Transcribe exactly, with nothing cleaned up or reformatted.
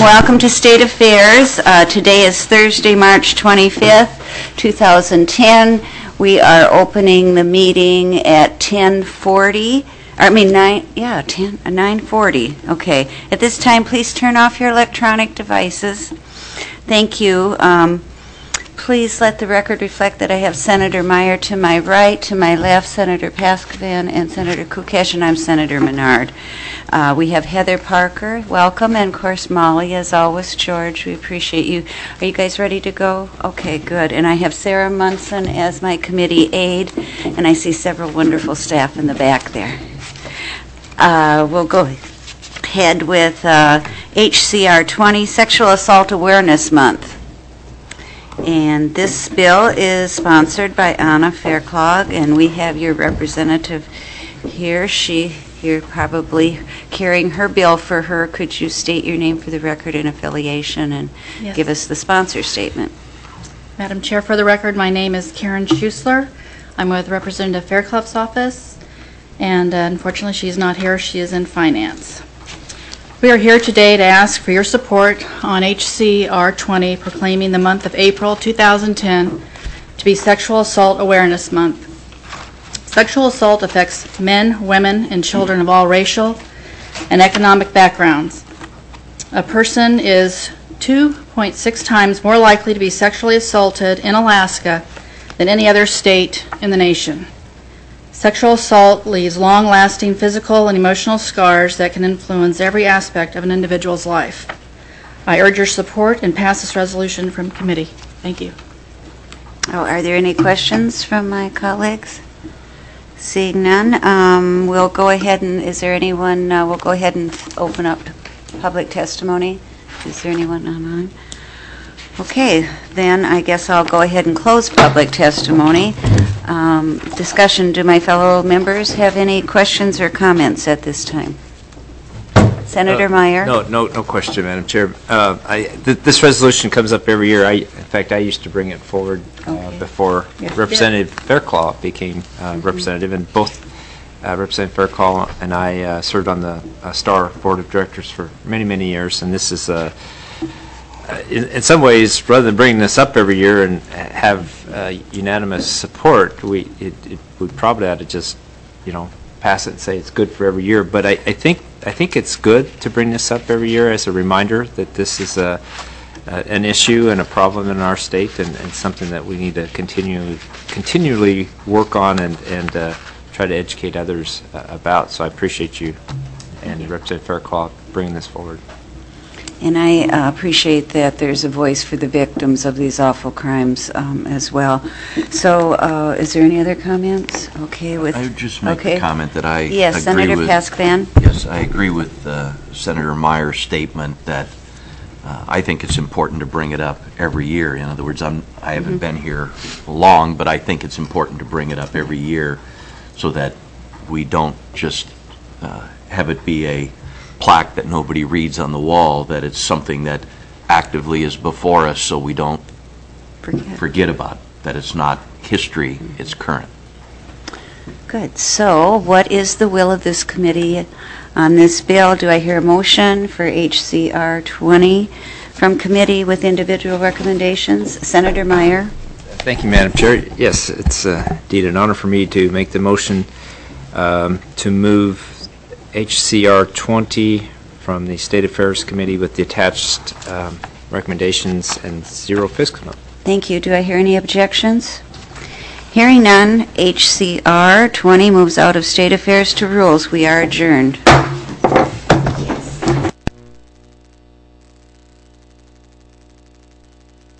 welcome to State Affairs. Uh, today is Thursday, March twenty-fifth, two thousand ten. We are opening the meeting at ten forty. I mean, nine, yeah, ten, uh, nine forty. Okay. At this time, please turn off your electronic devices. Thank you. Um, please let the record reflect that I have Senator Meyer to my right, to my left, Senator Paskovan, and Senator Kukesh, and I'm Senator Menard. Uh, we have Heather Parker, welcome, and of course Molly, as always. George, we appreciate you. Are you guys ready to go? Okay, good. And I have Sarah Munson as my committee aide, and I see several wonderful staff in the back there. Uh, we'll go ahead with uh, H C R twenty, Sexual Assault Awareness Month. And this bill is sponsored by Anna Fairclough, and we have your representative here. She, you're probably carrying her bill for her. Could you state your name for the record and affiliation and Yes. give us the sponsor statement? Madam Chair, for the record, my name is Karen Schusler. I'm with Representative Fairclough's office, and uh, unfortunately she's not here. She is in finance. We are here today to ask for your support on H C R twenty, proclaiming the month of April two thousand ten to be Sexual Assault Awareness Month. Sexual assault affects men, women, and children of all racial and economic backgrounds. A person is two point six times more likely to be sexually assaulted in Alaska than any other state in the nation. Sexual assault leaves long-lasting physical and emotional scars that can influence every aspect of an individual's life. I urge your support and pass this resolution from committee. Thank you. Oh, are there any questions from my colleagues? Seeing none, um, we'll go ahead and, is there anyone, uh, we'll go ahead and open up to public testimony. Is there anyone online? Okay, then I guess I'll go ahead and close public testimony. Um, discussion, do my fellow members have any questions or comments at this time? Senator uh, Meyer? No, no, no question, Madam Chair. Uh, I, th this resolution comes up every year. I, in fact, I used to bring it forward uh, okay. before Yes. Representative Fairclough became uh, mm-hmm. representative, and both uh, Representative Fairclough and I uh, served on the uh, STAR Board of Directors for many, many years, and this is a Uh, in, in some ways, rather than bringing this up every year and have uh, unanimous support, we it, it we probably ought to just, you know, pass it and say it's good for every year. But I, I think I think it's good to bring this up every year as a reminder that this is a uh, an issue and a problem in our state, and, and something that we need to continue continually work on and and uh, try to educate others uh, about. So I appreciate you and Representative Fairclough bringing this forward. And I uh, appreciate that there's a voice for the victims of these awful crimes um, as well. So, uh, is there any other comments? Okay, with I would just make okay. a comment that I yes, agree Senator with. Paskovan. Yes, I agree with uh, Senator Meyer's statement that uh, I think it's important to bring it up every year. In other words, I'm, I haven't mm-hmm. been here long, but I think it's important to bring it up every year so that we don't just uh, have it be a plaque that nobody reads on the wall, that it's something that actively is before us so we don't forget, forget about it, that it's not history, it's current. Good. So what is the will of this committee on this bill? Do I hear a motion for H C R twenty from committee with individual recommendations? Senator Meyer. Thank you, Madam Chair. Yes, it's uh, indeed an honor for me to make the motion um, to move H C R twenty from the State Affairs Committee with the attached um, recommendations and zero fiscal note. Thank you. Do I hear any objections? Hearing none, H C R twenty moves out of State Affairs to Rules. We are adjourned.